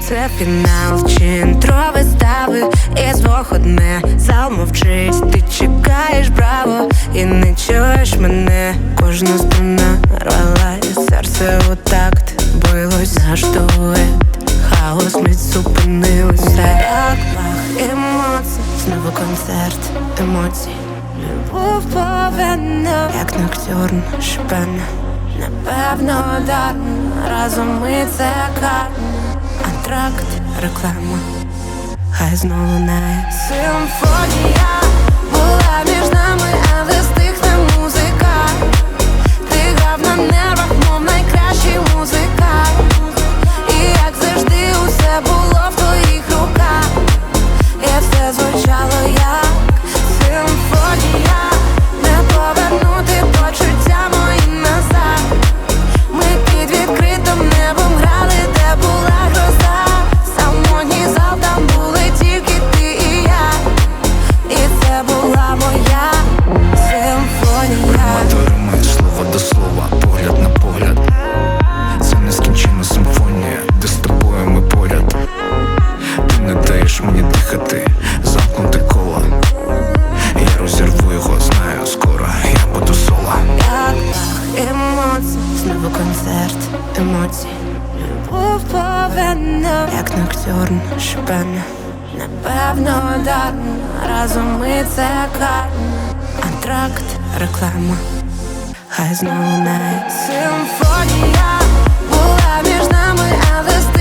Це фінал чи інтро вистави, із двох одне, зал мовчить, ти чекаєш, браво, і не чуєш мене. Кожна струна рвалась, серце у такт билось, наш дует, хаос мить зупинився. Як пах емоцій, знову концерт емоцій. Любов повинна, як ноктюрн, шипена. Напевно, дарно, разом ми це карно. Антракт, реклама, хай знову лунає симфонія. Була між нами, але стихне музика. Ти грав на нервах, мов найкращий музикант. І як завжди усе було в твоїх руках. І все звучало як симфонія. Не повернути почуття мої назад. Ми під відкритим небом грали, де була гроза. Самотній зал, там були тільки ти і я. І це була моя симфонія. Рима, слово до слова, погляд на погляд. Це нескінченна симфонія, де з тобою ми поряд. Ти не даєш мені дихати, замкнути коло. Я розірву його, знаю, скоро я буду соло. Як пах емоцій, знову концерт емоцій. Любов повинна, як ноктюрн, шипена. Напевно, дарно, разом ми це карно. Антракт, реклама, хай знову лунає симфонія. Була між нами, але